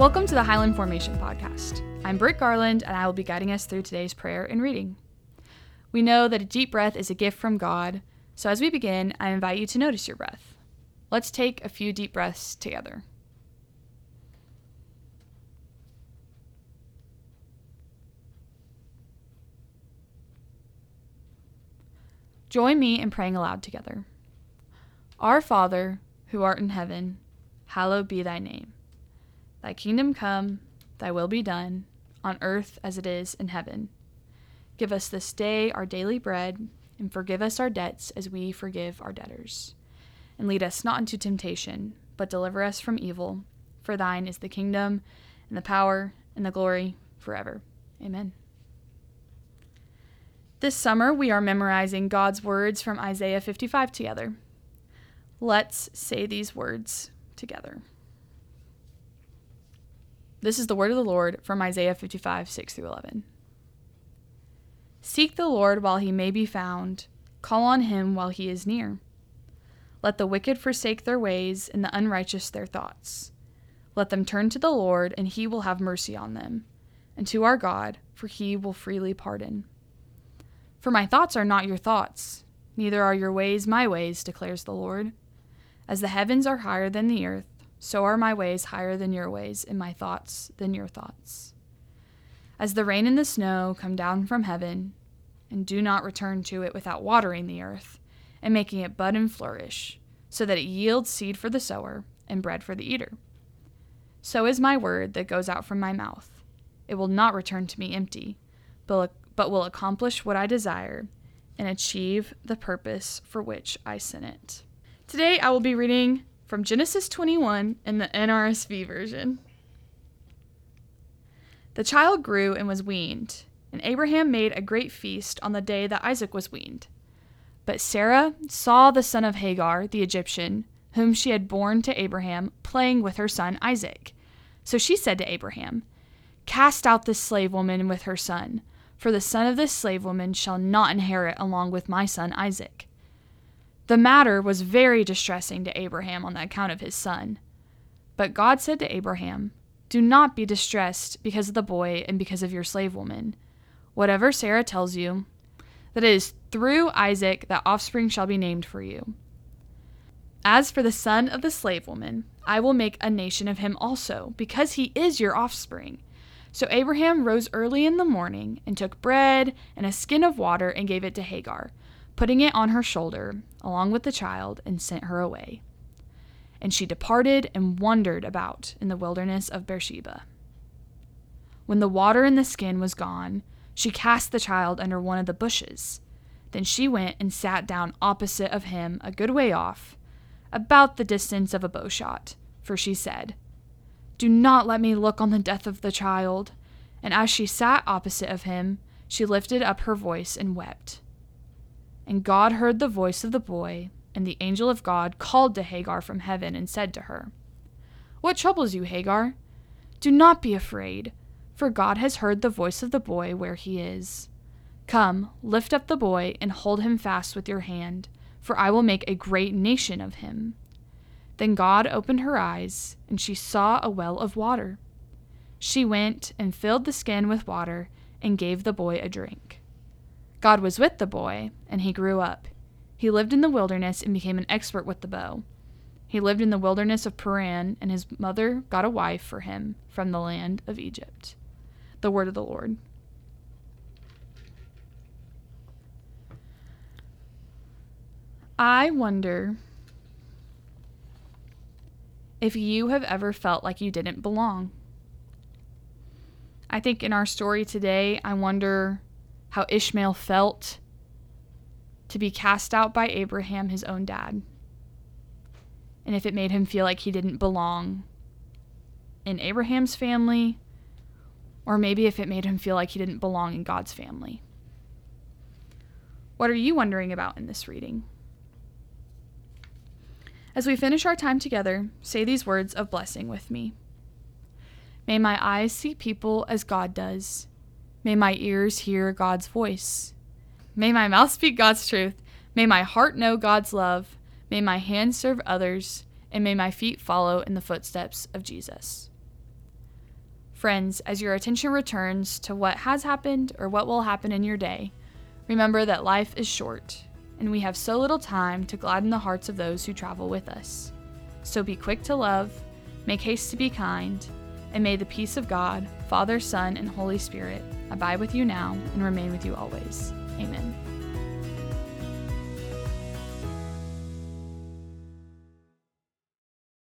Welcome to the Highland Formation Podcast. I'm Britt Garland, and I will be guiding us through today's prayer and reading. We know that a deep breath is a gift from God, so as we begin, I invite you to notice your breath. Let's take a few deep breaths together. Join me in praying aloud together. Our Father, who art in heaven, hallowed be thy name. Thy kingdom come, thy will be done, on earth as it is in heaven. Give us this day our daily bread, and forgive us our debts as we forgive our debtors. And lead us not into temptation, but deliver us from evil. For thine is the kingdom, and the power, and the glory, forever. Amen. This summer, we are memorizing God's words from Isaiah 55 together. Let's say these words together. This is the word of the Lord from Isaiah 55, 6-11. Seek the Lord while he may be found. Call on him while he is near. Let the wicked forsake their ways and the unrighteous their thoughts. Let them turn to the Lord, and he will have mercy on them, and to our God, for he will freely pardon. For my thoughts are not your thoughts, neither are your ways my ways, declares the Lord. As the heavens are higher than the earth, so are my ways higher than your ways, and my thoughts than your thoughts. As the rain and the snow come down from heaven, and do not return to it without watering the earth, and making it bud and flourish, so that it yields seed for the sower, and bread for the eater. So is my word that goes out from my mouth. It will not return to me empty, but will accomplish what I desire, and achieve the purpose for which I sent it. Today I will be reading from Genesis 21 in the NRSV version. The child grew and was weaned, and Abraham made a great feast on the day that Isaac was weaned. But Sarah saw the son of Hagar, the Egyptian, whom she had borne to Abraham, playing with her son Isaac. So she said to Abraham, "Cast out this slave woman with her son, for the son of this slave woman shall not inherit along with my son Isaac." The matter was very distressing to Abraham on the account of his son. But God said to Abraham, "Do not be distressed because of the boy and because of your slave woman. Whatever Sarah tells you, that it is through Isaac that offspring shall be named for you. As for the son of the slave woman, I will make a nation of him also, because he is your offspring." So Abraham rose early in the morning and took bread and a skin of water and gave it to Hagar, putting it on her shoulder, along with the child, and sent her away. And she departed and wandered about in the wilderness of Beersheba. When the water in the skin was gone, she cast the child under one of the bushes. Then she went and sat down opposite of him a good way off, about the distance of a bow shot, for she said, "Do not let me look on the death of the child." And as she sat opposite of him, she lifted up her voice and wept. And God heard the voice of the boy, and the angel of God called to Hagar from heaven and said to her, "What troubles you, Hagar? Do not be afraid, for God has heard the voice of the boy where he is. Come, lift up the boy and hold him fast with your hand, for I will make a great nation of him." Then God opened her eyes, and she saw a well of water. She went and filled the skin with water and gave the boy a drink. God was with the boy, and he grew up. He lived in the wilderness and became an expert with the bow. He lived in the wilderness of Paran, and his mother got a wife for him from the land of Egypt. The word of the Lord. I wonder if you have ever felt like you didn't belong. I think in our story today, I wonder how Ishmael felt to be cast out by Abraham, his own dad, and if it made him feel like he didn't belong in Abraham's family, or maybe if it made him feel like he didn't belong in God's family. What are you wondering about in this reading? As we finish our time together, say these words of blessing with me. May my eyes see people as God does. May my ears hear God's voice. May my mouth speak God's truth. May my heart know God's love. May my hands serve others. And may my feet follow in the footsteps of Jesus. Friends, as your attention returns to what has happened or what will happen in your day, remember that life is short, and we have so little time to gladden the hearts of those who travel with us. So be quick to love, make haste to be kind, and may the peace of God, Father, Son, and Holy Spirit abide with you now and remain with you always. Amen.